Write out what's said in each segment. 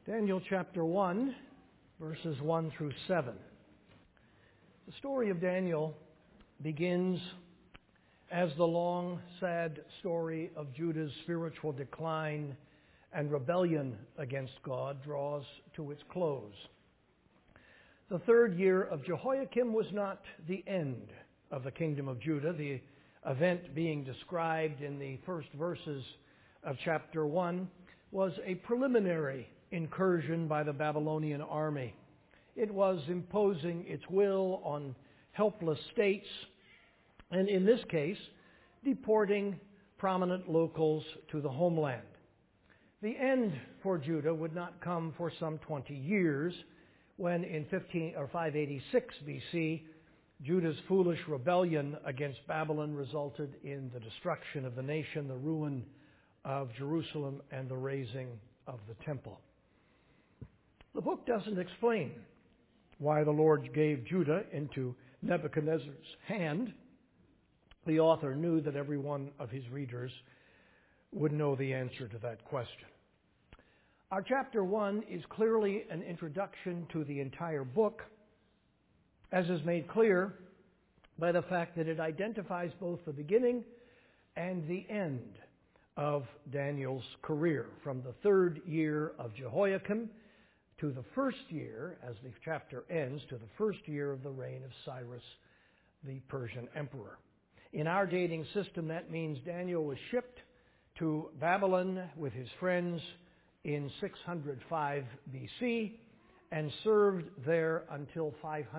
Daniel chapter 1, verses 1 through 7. The story of Daniel begins as the long, sad story of Judah's spiritual decline and rebellion against God draws to its close. The third year of Jehoiakim was not the end of the kingdom of Judah. The event being described in the first verses of chapter 1 was a preliminary incursion by the Babylonian army. It was imposing its will on helpless states, and in this case, deporting prominent locals to the homeland. The end for Judah would not come for some 20 years, when in 586 BC, Judah's foolish rebellion against Babylon resulted in the destruction of the nation, the ruin of Jerusalem, and the razing of the temple. The book doesn't explain why the Lord gave Judah into Nebuchadnezzar's hand. The author knew that every one of his readers would know the answer to that question. Our chapter 1 is clearly an introduction to the entire book, as is made clear by the fact that it identifies both the beginning and the end of Daniel's career, from the third year of Jehoiakim to the first year, as the chapter ends, to the first year of the reign of Cyrus, the Persian emperor. In our dating system, that means Daniel was shipped to Babylon with his friends in 605 BC and served there until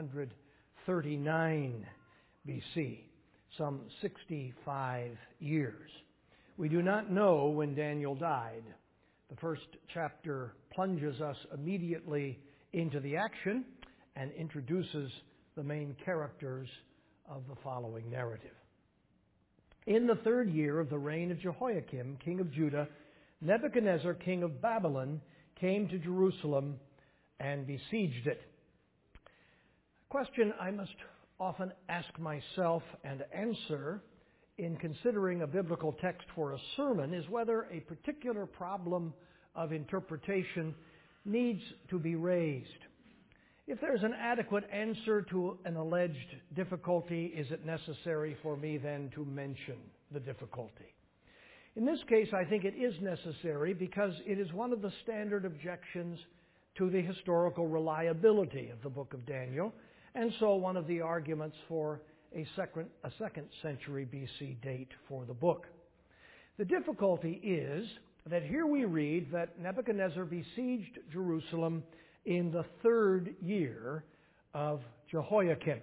539 BC, some 65 years. We do not know when Daniel died. The first chapter plunges us immediately into the action and introduces the main characters of the following narrative. In the third year of the reign of Jehoiakim, king of Judah, Nebuchadnezzar, king of Babylon, came to Jerusalem and besieged it. A question I must often ask myself and answer in considering a biblical text for a sermon is whether a particular problem of interpretation needs to be raised. If there's an adequate answer to an alleged difficulty, is it necessary for me then to mention the difficulty? In this case, I think it is necessary because it is one of the standard objections to the historical reliability of the book of Daniel, and so one of the arguments for a second century BC date for the book. The difficulty is that here we read that Nebuchadnezzar besieged Jerusalem in the third year of Jehoiakim.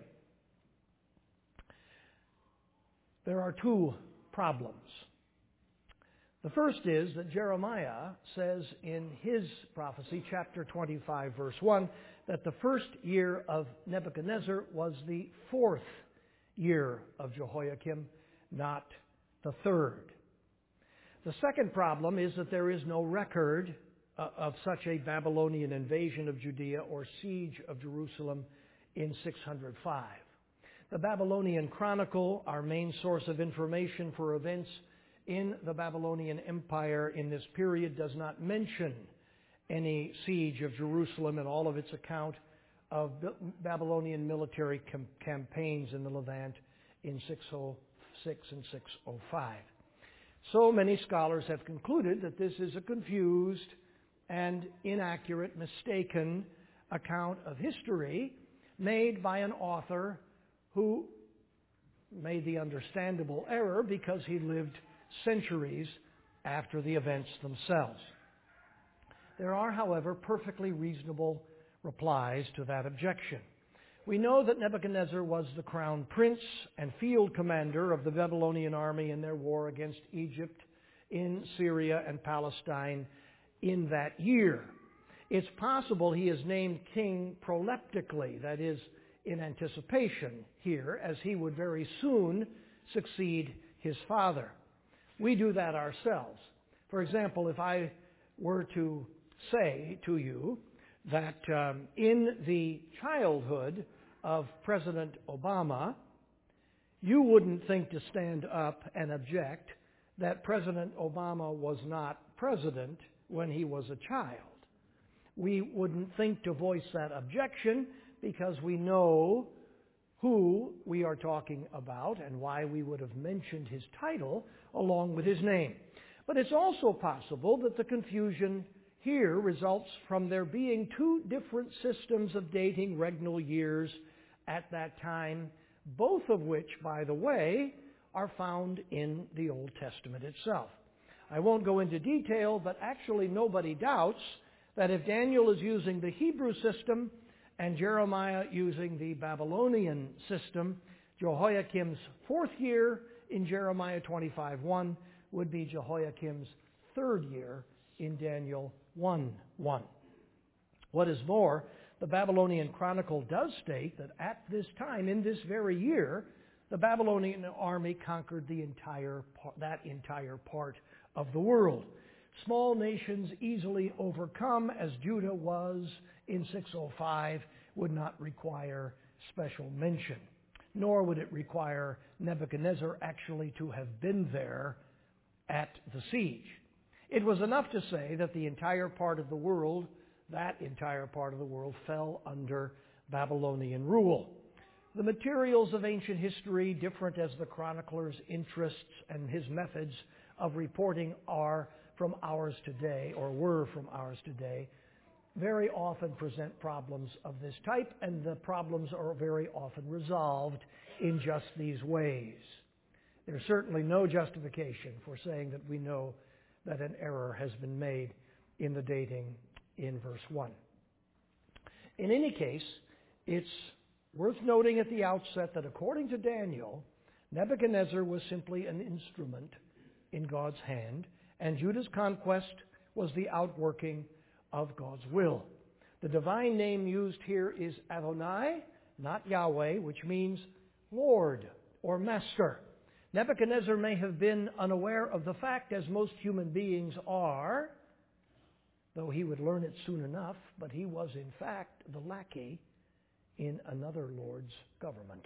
There are two problems. The first is that Jeremiah says in his prophecy, chapter 25, verse 1, that the first year of Nebuchadnezzar was the fourth year of Jehoiakim, not the third. The second problem is that there is no record of such a Babylonian invasion of Judea or siege of Jerusalem in 605. The Babylonian Chronicle, our main source of information for events in the Babylonian Empire in this period, does not mention any siege of Jerusalem in all of its account of Babylonian military campaigns in the Levant in 606 and 605. So many scholars have concluded that this is a confused and inaccurate, mistaken account of history made by an author who made the understandable error because he lived centuries after the events themselves. There are, however, perfectly reasonable replies to that objection. We know that Nebuchadnezzar was the crown prince and field commander of the Babylonian army in their war against Egypt, in Syria and Palestine in that year. It's possible he is named king proleptically, that is, in anticipation here, as he would very soon succeed his father. We do that ourselves. For example, if I were to say to you that in the childhood of President Obama, you wouldn't think to stand up and object that President Obama was not president when he was a child. We wouldn't think to voice that objection because we know who we are talking about and why we would have mentioned his title along with his name. But it's also possible that the confusion here results from there being two different systems of dating regnal years at that time, both of which, by the way, are found in the Old Testament itself. I won't go into detail, but actually nobody doubts that if Daniel is using the Hebrew system and Jeremiah using the Babylonian system, Jehoiakim's fourth year in Jeremiah 25:1 would be Jehoiakim's third year in Daniel 1:1. What is more, the Babylonian Chronicle does state that at this time, in this very year, the Babylonian army conquered that entire part of the world. Small nations easily overcome, as Judah was in 605, would not require special mention, nor would it require Nebuchadnezzar actually to have been there at the siege. It was enough to say that that entire part of the world fell under Babylonian rule. The materials of ancient history, different as the chronicler's interests and his methods of reporting are from ours today, or were from ours today, very often present problems of this type, and the problems are very often resolved in just these ways. There's certainly no justification for saying that we know that an error has been made in the dating in verse 1. In any case, it's worth noting at the outset that according to Daniel, Nebuchadnezzar was simply an instrument in God's hand, and Judah's conquest was the outworking of God's will. The divine name used here is Adonai, not Yahweh, which means Lord or Master. Nebuchadnezzar may have been unaware of the fact, as most human beings are, though he would learn it soon enough, but he was in fact the lackey in another lord's government.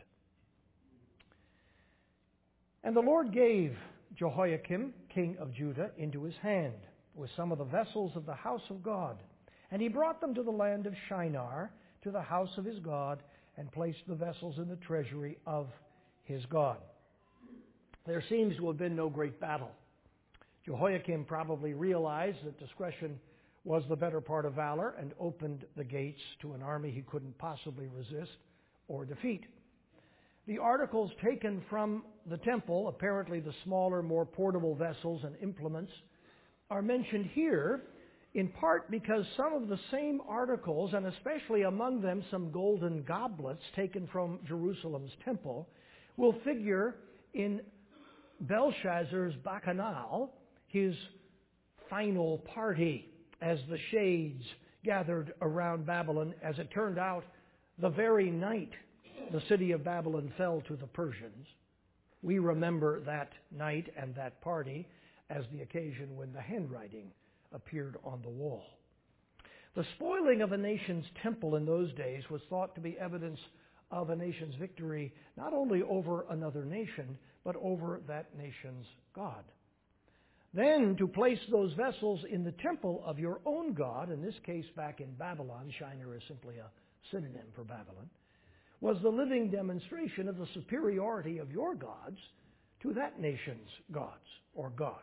And the Lord gave Jehoiakim, king of Judah, into his hand with some of the vessels of the house of God. And he brought them to the land of Shinar, to the house of his God, and placed the vessels in the treasury of his God. There seems to have been no great battle. Jehoiakim probably realized that discretion was the better part of valor and opened the gates to an army he couldn't possibly resist or defeat. The articles taken from the temple, apparently the smaller, more portable vessels and implements, are mentioned here in part because some of the same articles, and especially among them some golden goblets taken from Jerusalem's temple, will figure in Belshazzar's bacchanal, his final party, as the shades gathered around Babylon. As it turned out, the very night the city of Babylon fell to the Persians. We remember that night and that party as the occasion when the handwriting appeared on the wall. The spoiling of a nation's temple in those days was thought to be evidence of a nation's victory not only over another nation, but over that nation's God. Then to place those vessels in the temple of your own God, in this case back in Babylon, Shinar is simply a synonym for Babylon, was the living demonstration of the superiority of your gods to that nation's gods or God.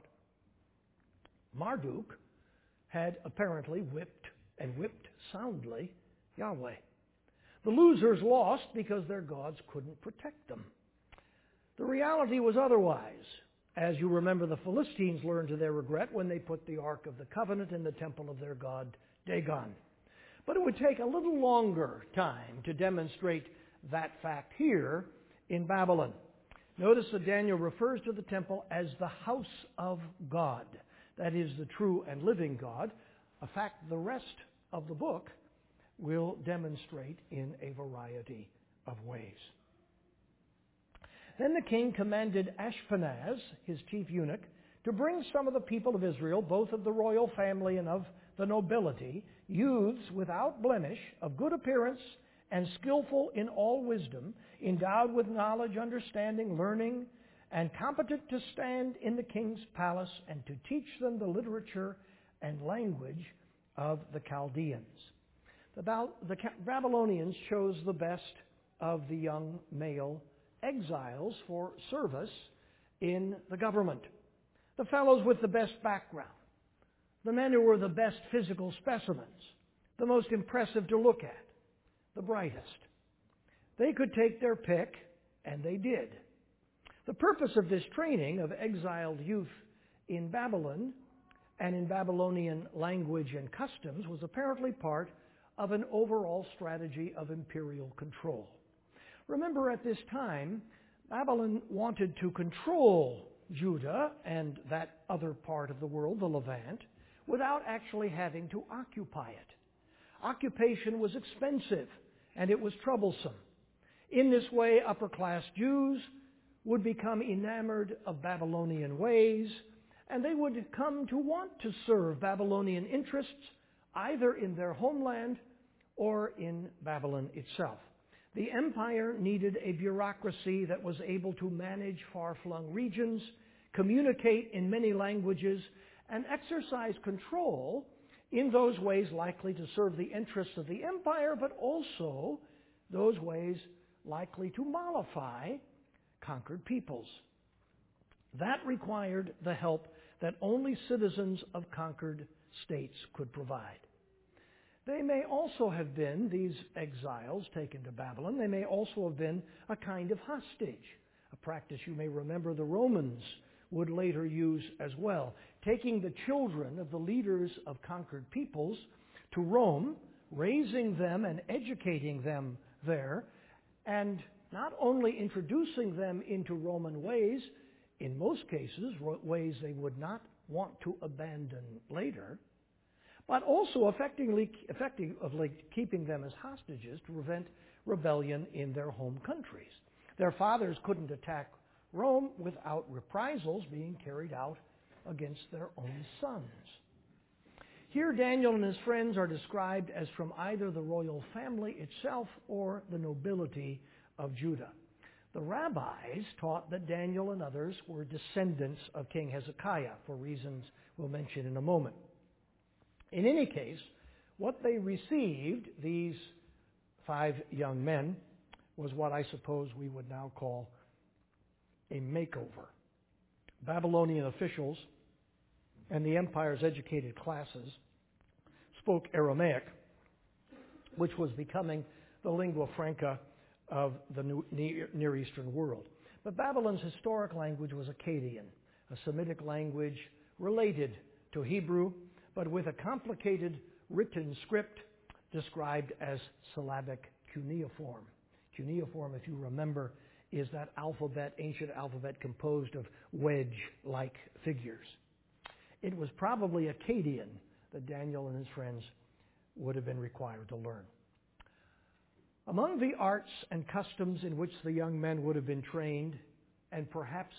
Marduk had apparently whipped soundly Yahweh. The losers lost because their gods couldn't protect them. The reality was otherwise. As you remember, the Philistines learned to their regret when they put the Ark of the Covenant in the temple of their god Dagon. But it would take a little longer time to demonstrate that fact here in Babylon. Notice that Daniel refers to the temple as the house of God. That is the true and living God, a fact the rest of the book will demonstrate in a variety of ways. Then the king commanded Ashpenaz, his chief eunuch, to bring some of the people of Israel, both of the royal family and of the nobility, youths without blemish, of good appearance, and skillful in all wisdom, endowed with knowledge, understanding, learning, and competent to stand in the king's palace and to teach them the literature and language of the Chaldeans. The Babylonians chose the best of the young male exiles for service in the government. The fellows with the best background, the men who were the best physical specimens, the most impressive to look at, the brightest. They could take their pick, and they did. The purpose of this training of exiled youth in Babylon and in Babylonian language and customs was apparently part of an overall strategy of imperial control. Remember, at this time, Babylon wanted to control Judah and that other part of the world, the Levant, without actually having to occupy it. Occupation was expensive and it was troublesome. In this way, upper-class Jews would become enamored of Babylonian ways, and they would come to want to serve Babylonian interests either in their homeland or in Babylon itself. The empire needed a bureaucracy that was able to manage far-flung regions, communicate in many languages, and exercise control in those ways likely to serve the interests of the empire, but also those ways likely to mollify conquered peoples. That required the help that only citizens of conquered states could provide. They may also have been, these exiles taken to Babylon, they may also have been a kind of hostage, a practice you may remember the Romans would later use as well, taking the children of the leaders of conquered peoples to Rome, raising them and educating them there, and not only introducing them into Roman ways, in most cases ways they would not want to abandon later, but also effectively keeping them as hostages to prevent rebellion in their home countries. Their fathers couldn't attack Rome without reprisals being carried out against their own sons. Here Daniel and his friends are described as from either the royal family itself or the nobility of Judah. The rabbis taught that Daniel and others were descendants of King Hezekiah, for reasons we'll mention in a moment. In any case, what they received, these 5 young men, was what I suppose we would now call a makeover. Babylonian officials and the empire's educated classes spoke Aramaic, which was becoming the lingua franca of the Near Eastern world. But Babylon's historic language was Akkadian, a Semitic language related to Hebrew, but with a complicated written script described as syllabic cuneiform. Cuneiform, if you remember, is that ancient alphabet composed of wedge-like figures. It was probably Akkadian that Daniel and his friends would have been required to learn. Among the arts and customs in which the young men would have been trained, and perhaps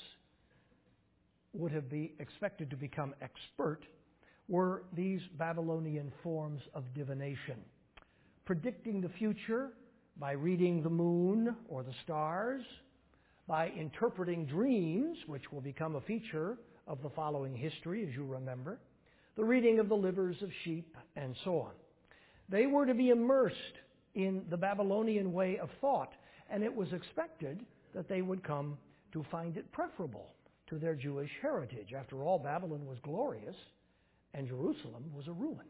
would have been expected to become expert, were these Babylonian forms of divination. Predicting the future by reading the moon or the stars, by interpreting dreams, which will become a feature of the following history, as you remember, the reading of the livers of sheep, and so on. They were to be immersed in the Babylonian way of thought, and it was expected that they would come to find it preferable to their Jewish heritage. After all, Babylon was glorious, and Jerusalem was a ruin.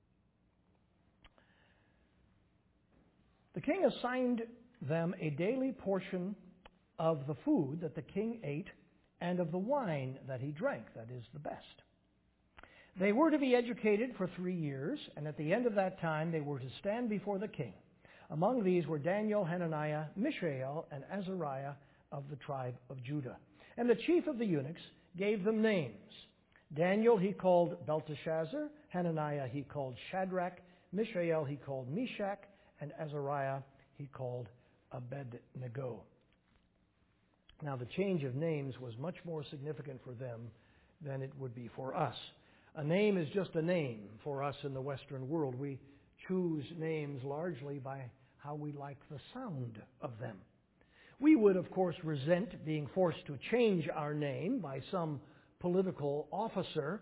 The king assigned them a daily portion of the food that the king ate and of the wine that he drank, that is, the best. They were to be educated for 3 years, and at the end of that time they were to stand before the king. Among these were Daniel, Hananiah, Mishael, and Azariah of the tribe of Judah. And the chief of the eunuchs gave them names. Daniel he called Belteshazzar, Hananiah he called Shadrach, Mishael he called Meshach, and Azariah he called Abednego. Now the change of names was much more significant for them than it would be for us. A name is just a name for us in the Western world. We choose names largely by how we like the sound of them. We would, of course, resent being forced to change our name by some political officer,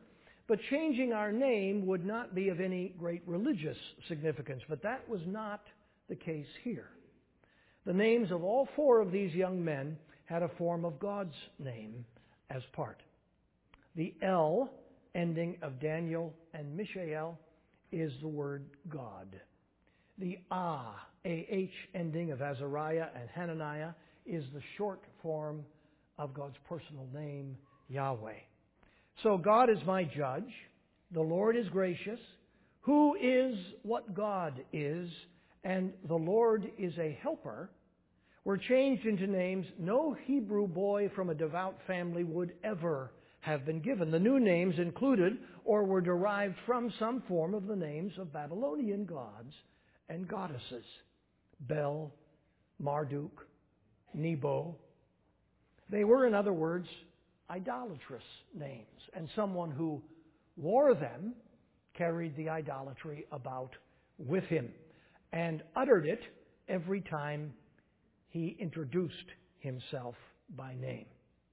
But changing our name would not be of any great religious significance. But that was not the case here. The names of all four of these young men had a form of God's name as part. The L ending of Daniel and Mishael is the word God. The A-H ending of Azariah and Hananiah is the short form of God's personal name, Yahweh. So God is my judge. The Lord is gracious. Who is what God is, and the Lord is a helper, were changed into names no Hebrew boy from a devout family would ever have been given. The new names included or were derived from some form of the names of Babylonian gods and goddesses. Bel, Marduk, Nebo. They were, in other words, idolatrous names, and someone who wore them carried the idolatry about with him and uttered it every time he introduced himself by name.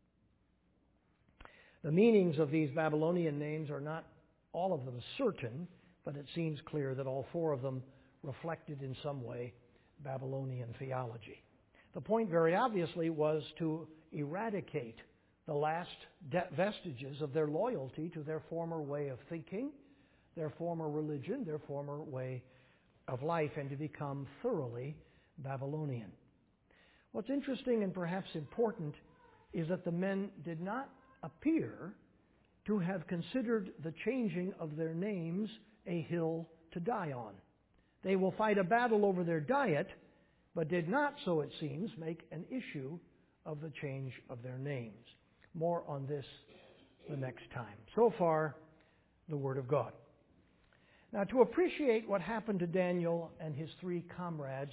The meanings of these Babylonian names are not all of them certain, but it seems clear that all four of them reflected in some way Babylonian theology. The point very obviously was to eradicate the last vestiges of their loyalty to their former way of thinking, their former religion, their former way of life, and to become thoroughly Babylonian. What's interesting and perhaps important is that the men did not appear to have considered the changing of their names a hill to die on. They will fight a battle over their diet, but did not, so it seems, make an issue of the change of their names. More on this the next time. So far, the Word of God. Now, to appreciate what happened to Daniel and his three comrades,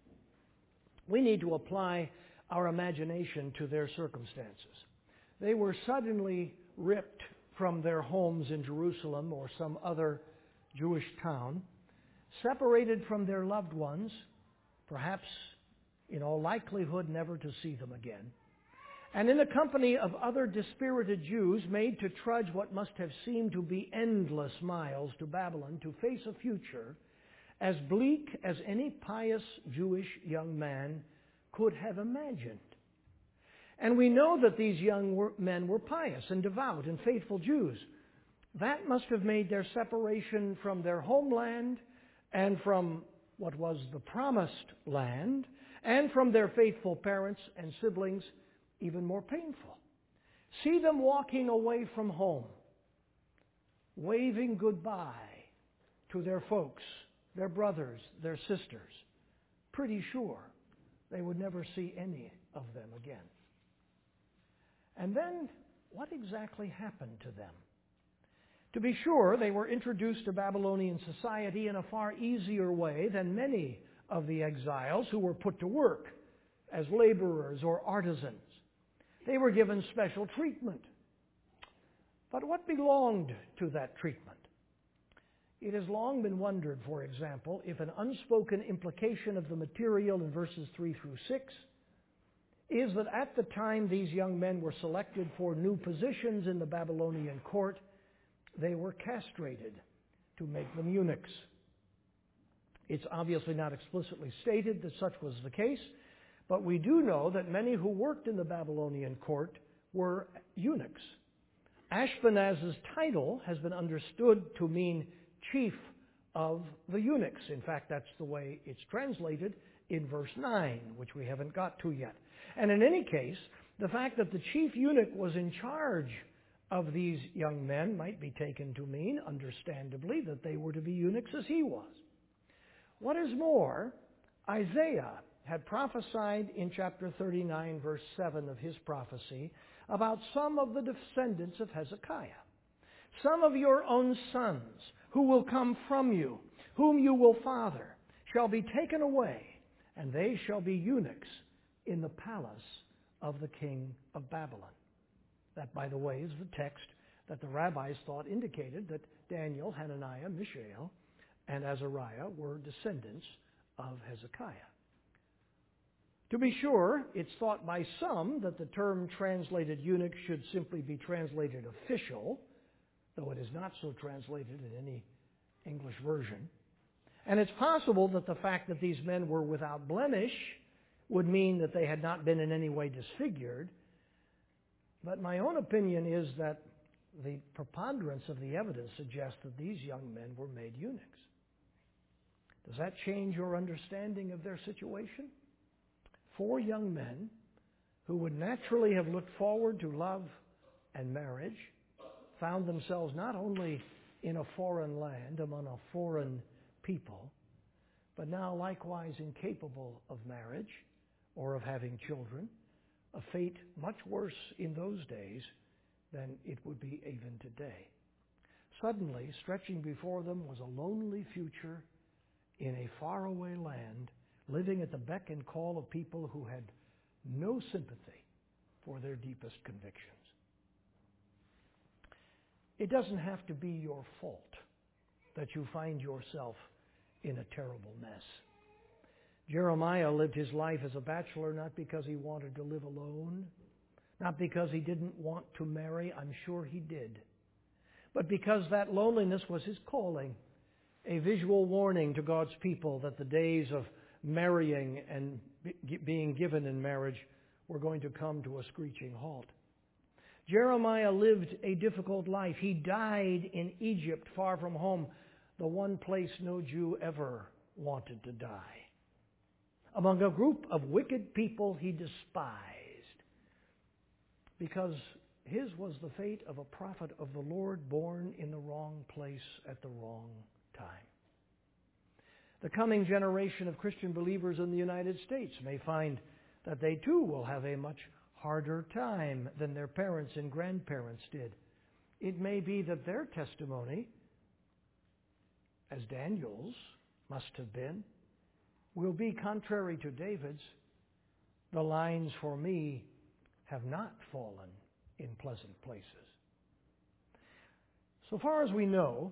we need to apply our imagination to their circumstances. They were suddenly ripped from their homes in Jerusalem or some other Jewish town, separated from their loved ones, perhaps in all likelihood never to see them again, and in the company of other dispirited Jews made to trudge what must have seemed to be endless miles to Babylon to face a future as bleak as any pious Jewish young man could have imagined. And we know that these young men were pious and devout and faithful Jews. That must have made their separation from their homeland and from what was the promised land and from their faithful parents and siblings even more painful. See them walking away from home, waving goodbye to their folks, their brothers, their sisters, pretty sure they would never see any of them again. And then, what exactly happened to them? To be sure, they were introduced to Babylonian society in a far easier way than many of the exiles who were put to work as laborers or artisans. They were given special treatment. But what belonged to that treatment? It has long been wondered, for example, if an unspoken implication of the material in verses 3 through 6 is that at the time these young men were selected for new positions in the Babylonian court, they were castrated to make them eunuchs. It's obviously not explicitly stated that such was the case, but we do know that many who worked in the Babylonian court were eunuchs. Ashpenaz's title has been understood to mean chief of the eunuchs. In fact, that's the way it's translated in verse 9, which we haven't got to yet. And in any case, the fact that the chief eunuch was in charge of these young men might be taken to mean, understandably, that they were to be eunuchs as he was. What is more, Isaiah had prophesied in chapter 39, verse 7 of his prophecy, about some of the descendants of Hezekiah. Some of your own sons, who will come from you, whom you will father, shall be taken away, and they shall be eunuchs in the palace of the king of Babylon. That, by the way, is the text that the rabbis thought indicated that Daniel, Hananiah, Mishael, and Azariah were descendants of Hezekiah. To be sure, it's thought by some that the term translated eunuch should simply be translated official, though it is not so translated in any English version. And it's possible that the fact that these men were without blemish would mean that they had not been in any way disfigured. But my own opinion is that the preponderance of the evidence suggests that these young men were made eunuchs. Does that change your understanding of their situation? 4 young men who would naturally have looked forward to love and marriage found themselves not only in a foreign land, among a foreign people, but now likewise incapable of marriage or of having children, a fate much worse in those days than it would be even today. Suddenly, stretching before them was a lonely future in a faraway land, living at the beck and call of people who had no sympathy for their deepest convictions. It doesn't have to be your fault that you find yourself in a terrible mess. Jeremiah lived his life as a bachelor not because he wanted to live alone, not because he didn't want to marry, I'm sure he did, but because that loneliness was his calling, a visual warning to God's people that the days of marrying and being given in marriage were going to come to a screeching halt. Jeremiah lived a difficult life. He died in Egypt, far from home, the one place no Jew ever wanted to die, among a group of wicked people he despised, because his was the fate of a prophet of the Lord born in the wrong place at the wrong time. The coming generation of Christian believers in the United States may find that they too will have a much harder time than their parents and grandparents did. It may be that their testimony, as Daniel's must have been, will be contrary to David's. The lines for me have not fallen in pleasant places. So far as we know,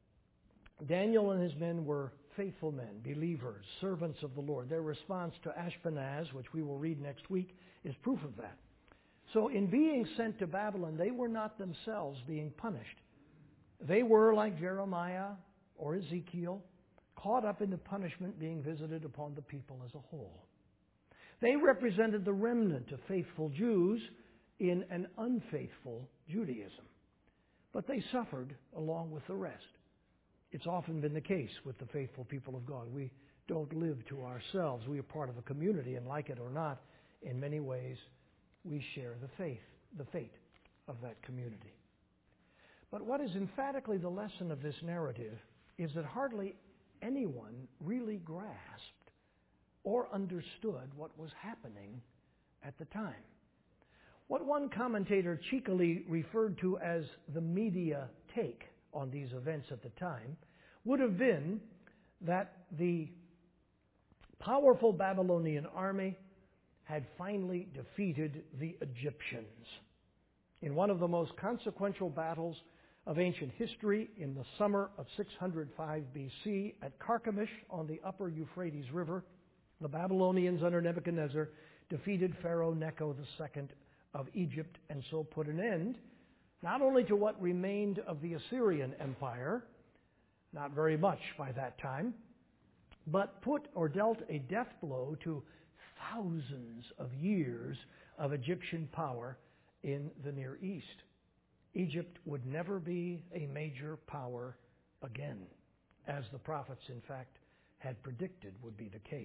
Daniel and his men were faithful men, believers, servants of the Lord. Their response to Ashpenaz, which we will read next week, is proof of that. So in being sent to Babylon, they were not themselves being punished. They were, like Jeremiah or Ezekiel, caught up in the punishment being visited upon the people as a whole. They represented the remnant of faithful Jews in an unfaithful Judaism. But they suffered along with the rest. It's often been the case with the faithful people of God. We don't live to ourselves. We are part of a community, and like it or not, in many ways, we share the fate of that community. But what is emphatically the lesson of this narrative is that hardly anyone really grasped or understood what was happening at the time. What one commentator cheekily referred to as the media take on these events at the time would have been that the powerful Babylonian army had finally defeated the Egyptians in one of the most consequential battles of ancient history in the summer of 605 BC at Carchemish on the upper Euphrates River. The Babylonians under Nebuchadnezzar defeated Pharaoh Necho II of Egypt and so put an end not only to what remained of the Assyrian Empire, not very much by that time, but put or dealt a death blow to thousands of years of Egyptian power in the Near East. Egypt would never be a major power again, as the prophets, in fact, had predicted would be the case.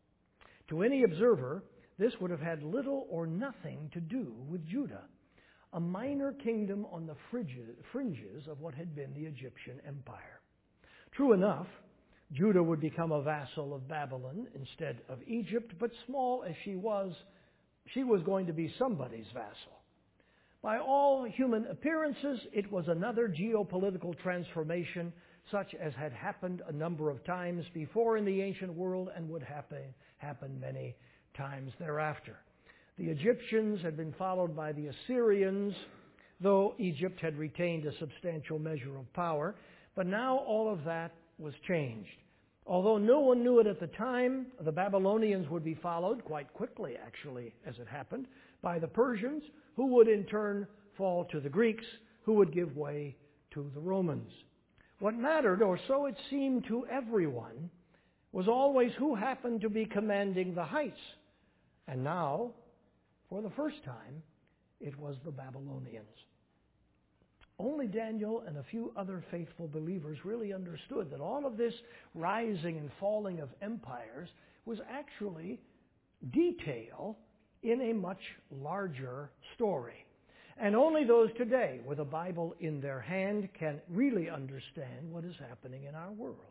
To any observer, this would have had little or nothing to do with Judah, a minor kingdom on the fringes of what had been the Egyptian Empire. True enough, Judah would become a vassal of Babylon instead of Egypt, but small as she was going to be somebody's vassal. By all human appearances, it was another geopolitical transformation such as had happened a number of times before in the ancient world and would happen many times thereafter. The Egyptians had been followed by the Assyrians, though Egypt had retained a substantial measure of power. But now all of that was changed. Although no one knew it at the time, the Babylonians would be followed quite quickly, actually, as it happened, by the Persians, who would in turn fall to the Greeks, who would give way to the Romans. What mattered, or so it seemed to everyone, was always who happened to be commanding the heights. And now, for the first time, it was the Babylonians. Only Daniel and a few other faithful believers really understood that all of this rising and falling of empires was actually detail in a much larger story. And only those today with a Bible in their hand can really understand what is happening in our world.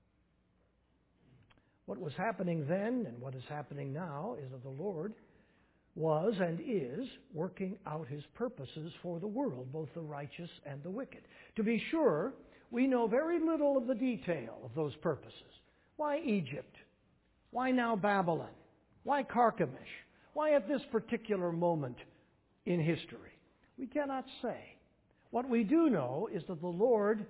What was happening then and what is happening now is that the Lord was and is working out His purposes for the world, both the righteous and the wicked. To be sure, we know very little of the detail of those purposes. Why Egypt? Why now Babylon? Why Carchemish? Why at this particular moment in history? We cannot say. What we do know is that the Lord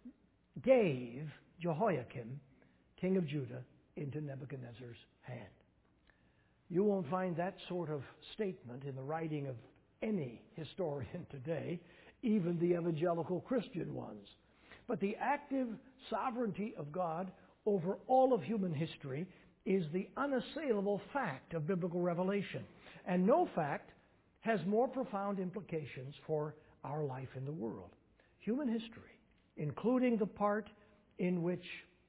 gave Jehoiakim, king of Judah, into Nebuchadnezzar's hand. You won't find that sort of statement in the writing of any historian today, even the evangelical Christian ones. But the active sovereignty of God over all of human history is the unassailable fact of biblical revelation. And no fact has more profound implications for our life in the world. Human history, including the part in which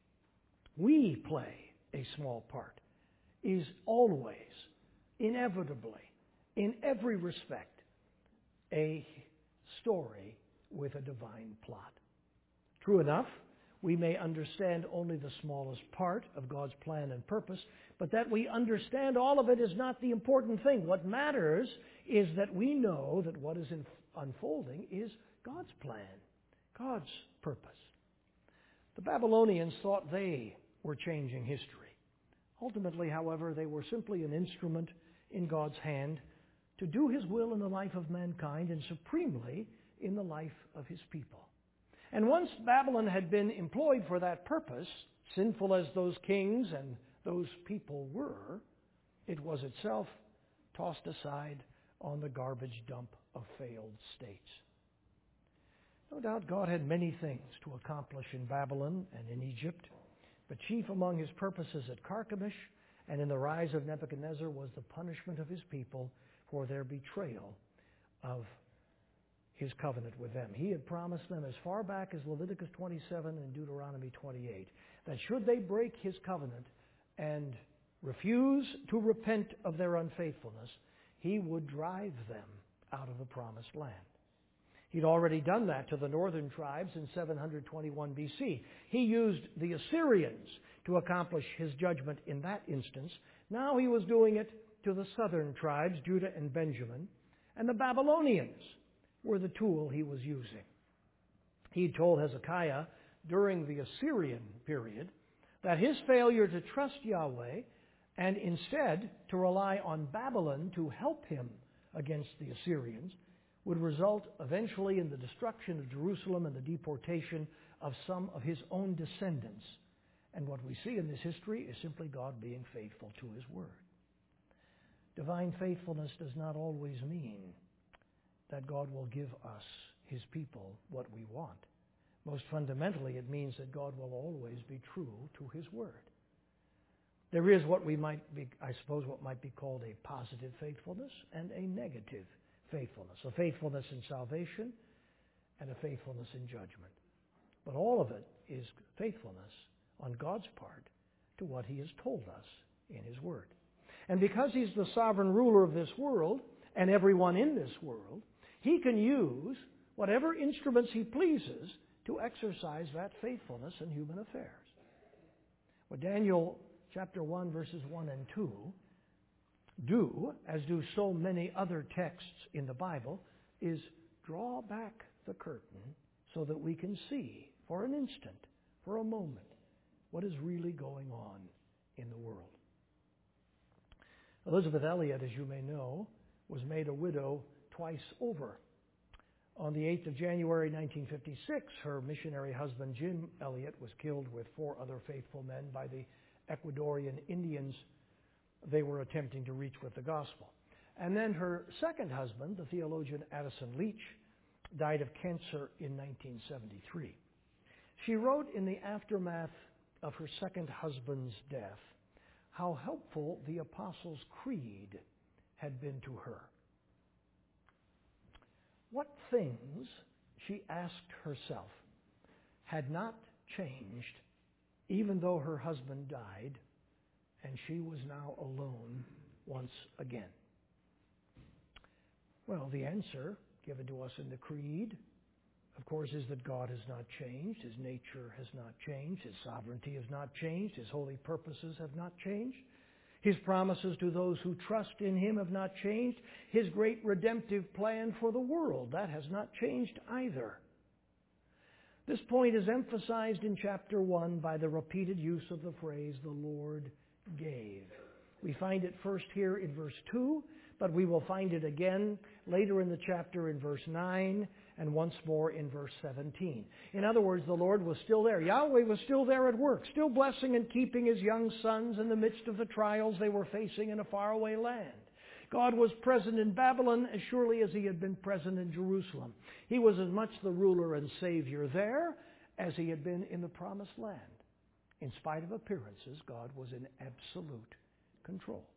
we play a small part, is always, inevitably, in every respect, a story with a divine plot. True enough, we may understand only the smallest part of God's plan and purpose, but that we understand all of it is not the important thing. What matters is that we know that what is unfolding is God's plan, God's purpose. The Babylonians thought they were changing history. Ultimately, however, they were simply an instrument in God's hand to do His will in the life of mankind and supremely in the life of His people. And once Babylon had been employed for that purpose, sinful as those kings and those people were, it was itself tossed aside on the garbage dump of failed states. No doubt God had many things to accomplish in Babylon and in Egypt, but chief among His purposes at Carchemish and in the rise of Nebuchadnezzar was the punishment of His people for their betrayal of His covenant with them. He had promised them as far back as Leviticus 27 and Deuteronomy 28 that should they break His covenant and refuse to repent of their unfaithfulness, He would drive them out of the promised land. He'd already done that to the northern tribes in 721 BC. He used the Assyrians to accomplish His judgment in that instance. Now He was doing it to the southern tribes, Judah and Benjamin, and the Babylonians were the tool He was using. He told Hezekiah during the Assyrian period that his failure to trust Yahweh and instead to rely on Babylon to help him against the Assyrians would result eventually in the destruction of Jerusalem and the deportation of some of His own descendants. And what we see in this history is simply God being faithful to His word. Divine faithfulness does not always mean that God will give us, His people, what we want. Most fundamentally, it means that God will always be true to His word. There is what might be called a positive faithfulness and a negative faithfulness. A faithfulness in salvation and a faithfulness in judgment. But all of it is faithfulness on God's part to what He has told us in His word. And because He's the sovereign ruler of this world and everyone in this world, He can use whatever instruments He pleases to exercise that faithfulness in human affairs. What Daniel chapter 1 verses 1 and 2 do, as do so many other texts in the Bible, is draw back the curtain so that we can see for an instant, for a moment, what is really going on in the world. Elizabeth Elliot, as you may know, was made a widow twice over. On the 8th of January 1956, her missionary husband Jim Elliot was killed with 4 other faithful men by the Ecuadorian Indians they were attempting to reach with the gospel. And then her second husband, the theologian Addison Leach, died of cancer in 1973. She wrote in the aftermath of her second husband's death how helpful the Apostles' Creed had been to her. What things, she asked herself, had not changed even though her husband died and she was now alone once again? Well, the answer given to us in the Creed, of course, is that God has not changed. His nature has not changed. His sovereignty has not changed. His holy purposes have not changed. His promises to those who trust in Him have not changed. His great redemptive plan for the world, that has not changed either. This point is emphasized in chapter 1 by the repeated use of the phrase, the Lord gave. We find it first here in verse 2, but we will find it again later in the chapter in verse 9 and once more in verse 17. In other words, the Lord was still there. Yahweh was still there at work, still blessing and keeping His young sons in the midst of the trials they were facing in a faraway land. God was present in Babylon as surely as He had been present in Jerusalem. He was as much the ruler and Savior there as He had been in the Promised Land. In spite of appearances, God was in absolute control.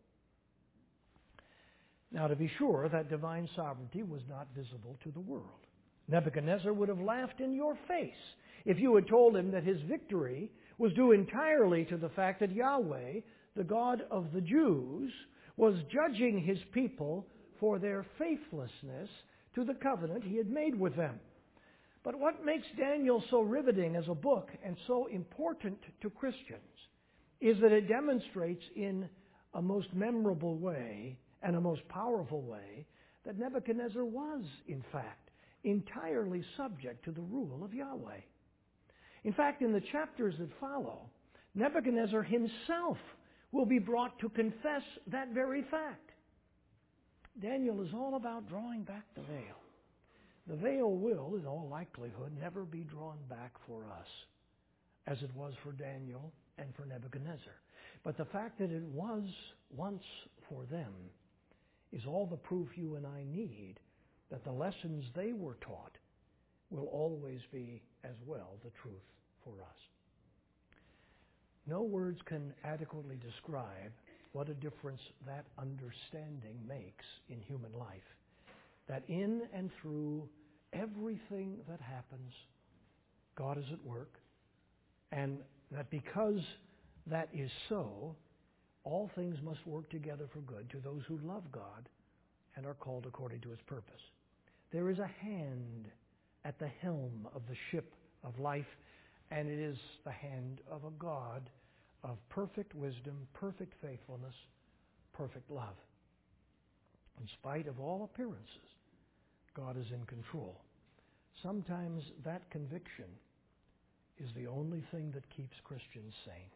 Now, to be sure, that divine sovereignty was not visible to the world. Nebuchadnezzar would have laughed in your face if you had told him that his victory was due entirely to the fact that Yahweh, the God of the Jews, was judging His people for their faithlessness to the covenant He had made with them. But what makes Daniel so riveting as a book and so important to Christians is that it demonstrates in a most memorable way and a most powerful way that Nebuchadnezzar was, in fact, entirely subject to the rule of Yahweh. In fact, in the chapters that follow, Nebuchadnezzar himself will be brought to confess that very fact. Daniel is all about drawing back the veil. The veil will, in all likelihood, never be drawn back for us, as it was for Daniel and for Nebuchadnezzar. But the fact that it was once for them is all the proof you and I need that the lessons they were taught will always be as well the truth for us. No words can adequately describe what a difference that understanding makes in human life. That in and through everything that happens, God is at work, and that because that is so, all things must work together for good to those who love God and are called according to His purpose. There is a hand at the helm of the ship of life, and it is the hand of a God of perfect wisdom, perfect faithfulness, perfect love. In spite of all appearances, God is in control. Sometimes that conviction is the only thing that keeps Christians sane.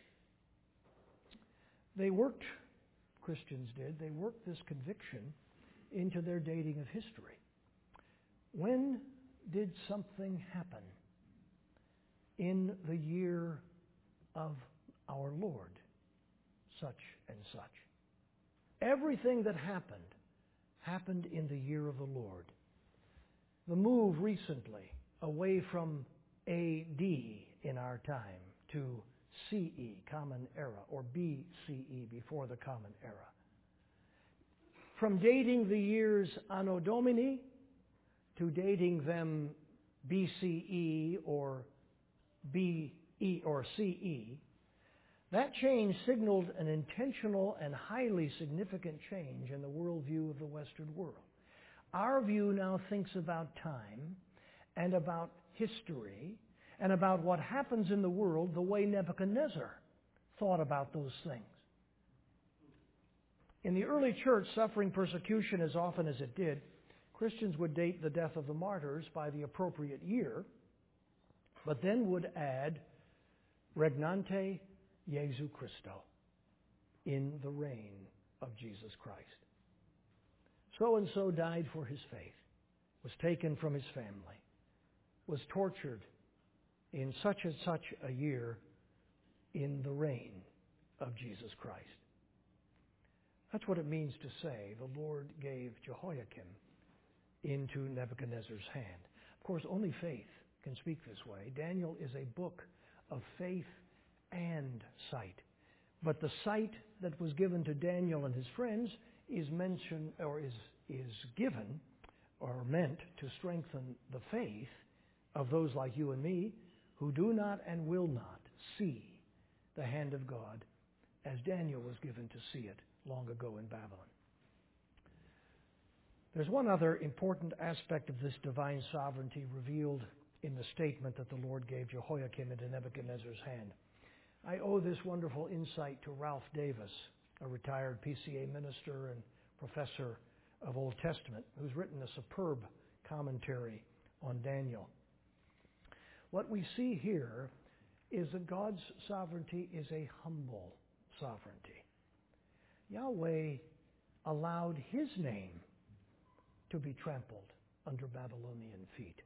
Christians did, worked this conviction into their dating of history. When did something happen in the year of our Lord, such and such? Everything that happened in the year of the Lord. The move recently away from AD in our time to CE, Common Era, or BCE, before the Common Era. From dating the years Anno Domini to dating them BCE or BE or CE, that change signaled an intentional and highly significant change in the worldview of the Western world. Our view now thinks about time and about history and about what happens in the world the way Nebuchadnezzar thought about those things. In the early church, suffering persecution as often as it did, Christians would date the death of the martyrs by the appropriate year, but then would add regnante Jesu Christo, in the reign of Jesus Christ. So-and-so died for his faith, was taken from his family, was tortured in such and such a year in the reign of Jesus Christ. That's what it means to say the Lord gave Jehoiakim into Nebuchadnezzar's hand. Of course, only faith can speak this way. Daniel is a book of faith and sight. But the sight that was given to Daniel and his friends is mentioned or is given or meant to strengthen the faith of those like you and me who do not and will not see the hand of God as Daniel was given to see it long ago in Babylon. There's one other important aspect of this divine sovereignty revealed in the statement that the Lord gave Jehoiakim into Nebuchadnezzar's hand. I owe this wonderful insight to Ralph Davis, a retired PCA minister and professor of Old Testament, who's written a superb commentary on Daniel. What we see here is that God's sovereignty is a humble sovereignty. Yahweh allowed His name to be trampled under Babylonian feet.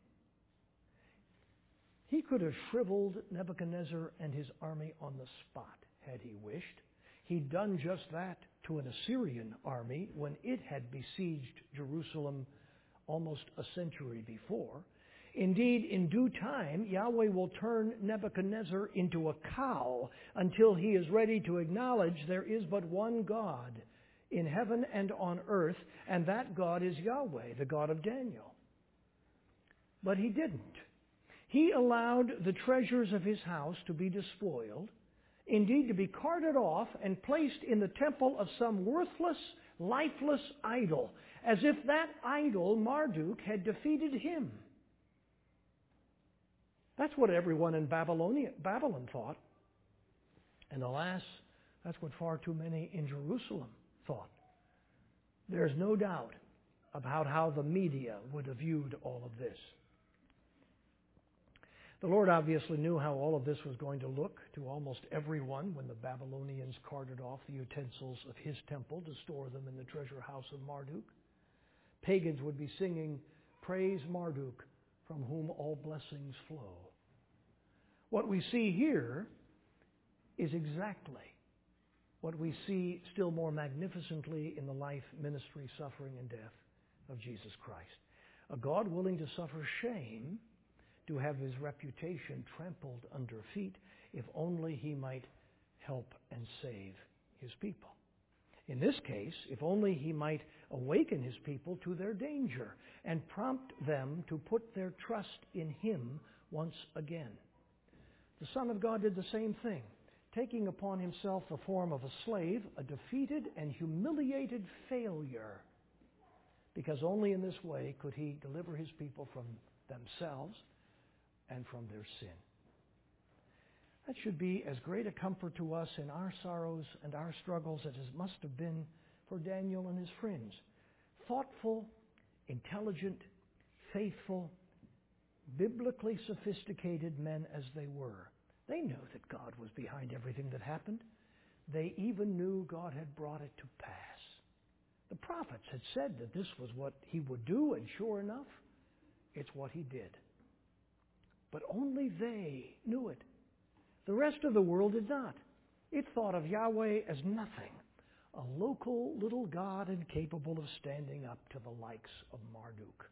He could have shriveled Nebuchadnezzar and his army on the spot had he wished. He'd done just that to an Assyrian army when it had besieged Jerusalem almost a century before. Indeed, in due time, Yahweh will turn Nebuchadnezzar into a cow until he is ready to acknowledge there is but one God in heaven and on earth, and that God is Yahweh, the God of Daniel. But he didn't. He allowed the treasures of his house to be despoiled, indeed to be carted off and placed in the temple of some worthless, lifeless idol, as if that idol, Marduk, had defeated him. That's what everyone in Babylon thought. And alas, that's what far too many in Jerusalem thought. There's no doubt about how the media would have viewed all of this. The Lord obviously knew how all of this was going to look to almost everyone when the Babylonians carted off the utensils of his temple to store them in the treasure house of Marduk. Pagans would be singing, "Praise Marduk, from whom all blessings flow." What we see here is exactly what we see still more magnificently in the life, ministry, suffering, and death of Jesus Christ. A God willing to suffer shame to have his reputation trampled under feet if only he might help and save his people. In this case, if only he might awaken his people to their danger and prompt them to put their trust in him once again. The Son of God did the same thing, taking upon himself the form of a slave, a defeated and humiliated failure, because only in this way could he deliver his people from themselves and from their sin. That should be as great a comfort to us in our sorrows and our struggles as it must have been for Daniel and his friends. Thoughtful, intelligent, faithful, biblically sophisticated men as they were. They knew that God was behind everything that happened. They even knew God had brought it to pass. The prophets had said that this was what he would do, and sure enough, it's what he did. But only they knew it. The rest of the world did not. It thought of Yahweh as nothing, a local little god incapable of standing up to the likes of Marduk.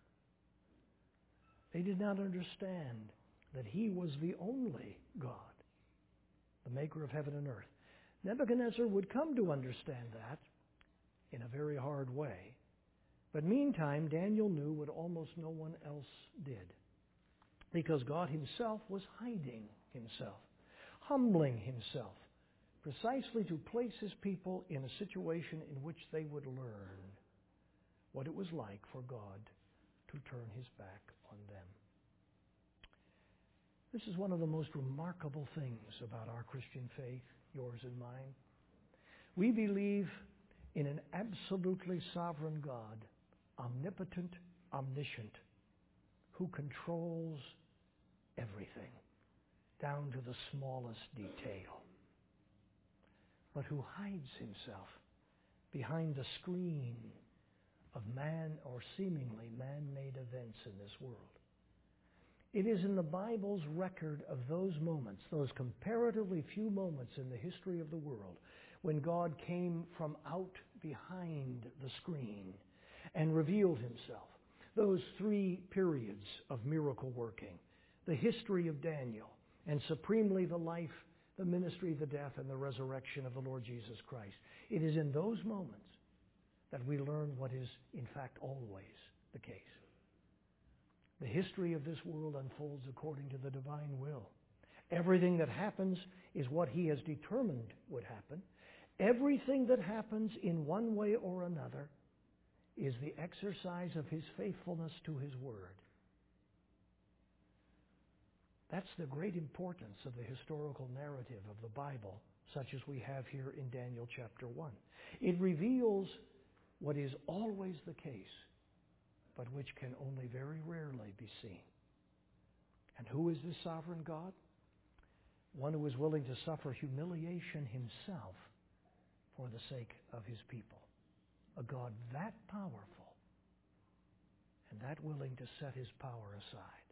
They did not understand that he was the only God, the maker of heaven and earth. Nebuchadnezzar would come to understand that in a very hard way. But meantime, Daniel knew what almost no one else did, because God himself was hiding himself, humbling himself, precisely to place his people in a situation in which they would learn what it was like for God to turn his back on them. This is one of the most remarkable things about our Christian faith, yours and mine. We believe in an absolutely sovereign God, omnipotent, omniscient, who controls everything, down to the smallest detail, but who hides himself behind the screen of man or seemingly man-made events in this world. It is in the Bible's record of those moments, those comparatively few moments in the history of the world, when God came from out behind the screen and revealed himself. those three periods of miracle working, the history of Daniel, and supremely the life, the ministry, the death, and the resurrection of the Lord Jesus Christ. It is in those moments that we learn what is, in fact, always the case. The history of this world unfolds according to the divine will. Everything that happens is what He has determined would happen. Everything that happens in one way or another is the exercise of His faithfulness to His Word. That's the great importance of the historical narrative of the Bible, such as we have here in Daniel chapter 1. It reveals what is always the case, but which can only very rarely be seen. And who is this sovereign God? One who is willing to suffer humiliation Himself for the sake of His people. A God that powerful and that willing to set His power aside.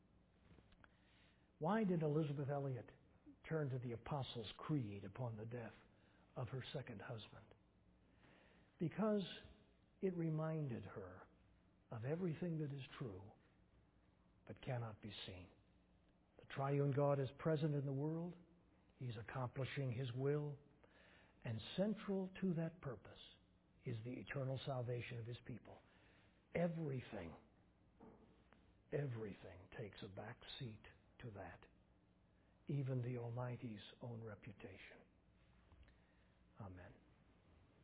Why did Elisabeth Elliot turn to the Apostles' Creed upon the death of her second husband? Because it reminded her of everything that is true but cannot be seen. The triune God is present in the world. He's accomplishing His will. And central to that purpose is the eternal salvation of His people. Everything takes a back seat to that. Even the Almighty's own reputation. Amen.